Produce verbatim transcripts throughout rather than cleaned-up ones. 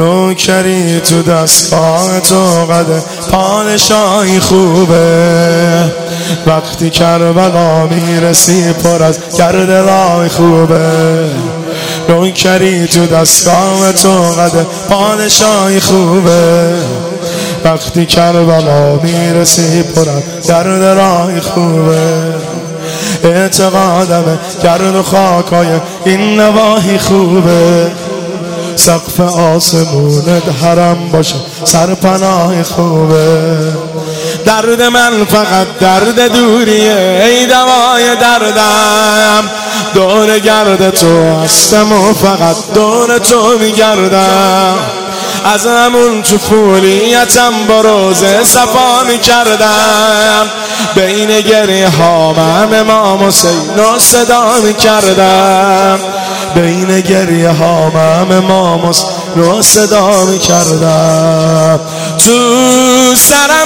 نوکری تو دستگاه تو قده پادشاهی خوبه، وقتی کربلا میرسی پر از گرد راه خوبه. نوکری تو دستگاه تو قده پادشاهی خوبه، وقتی کربلا میرسی پر از گرد راه خوبه. اعتقادم گرد و خاکای این نواحی خوبه، سقف آسمونت حرم باشه سرپناه خوبه. درد من فقط درد دوریه ای دوای دردم، دور گرد تو هستم و فقط دور تو میگردم. از همون طفولیتم با روزه صفا میکردم، بین گریه هام امام حسین رو صدا میکردم، بین گریه هام امام حسین رو صدا میکردم. تو سرم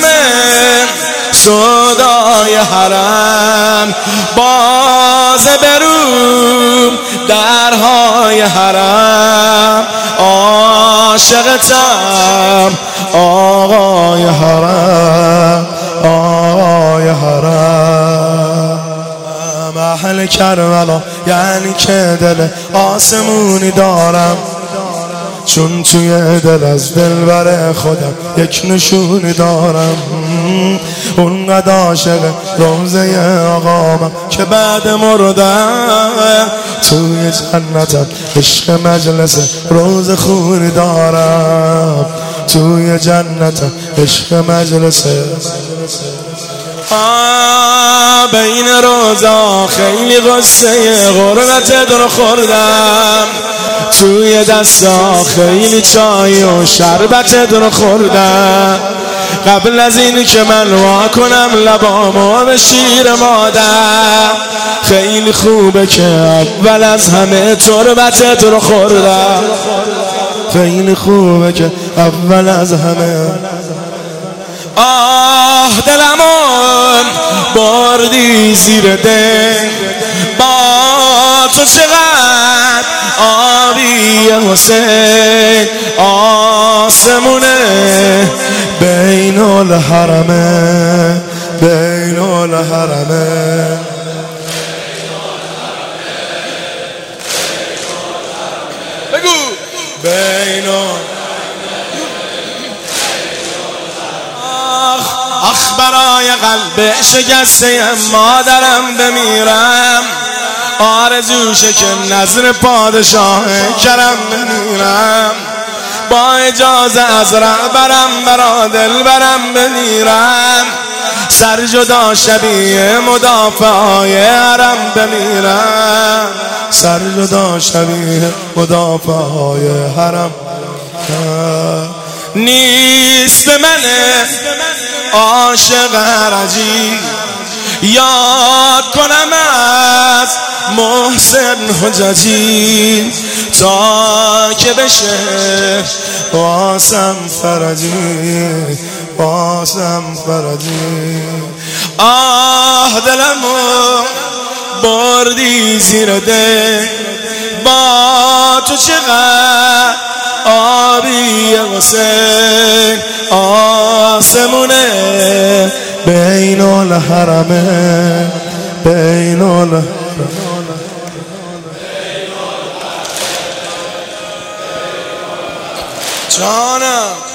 صدای حرم باز بروم درهای حرم، عاشقتم آقای حرم آقای حرم. اهل کربلا یعنی که دل آسمونی دارم، چون توی دل از دلبر خودم یک نشونی دارم. اونقدر عاشق روزه آقامم که بعد مردم توی جنتم عشق مجلس روز خونی دارم، توی جنتم عشق مجلس. آه بین روزا خیلی غصه غربتت رو خوردم، توی دستا خیلی چای و شربتت رو خوردم. قبل از این که من وا کنم لبامو به شیر مادر، خیلی خوبه که اول از همه تربتت رو خوردم، خیلی خوبه که اول از همه. آه دلمون بردی زیر دل، با تو چقدر آبی حسین. آسمونه بین الحرمه بین الحرمه، بگو بین. آخ برای قلب شکسته مادرم بمیرم، آرزوشه که نظر پادشاه کرم بمیرم. با اجازه از رهبرم برا دل برم بمیرم، سر جدا شبیه مدافعای حرم بمیرم، سر جدا شبیه مدافعای حرم. نیست به منه عاشق هرجی یاد کنم از محسن حججی، تا که بشه باسم فرجی باسم فرجی. آه دلمو بردی زیر دل، با تو چقدر آبی حسین. آسمونه بین الحرمه بین الحرمه. جانم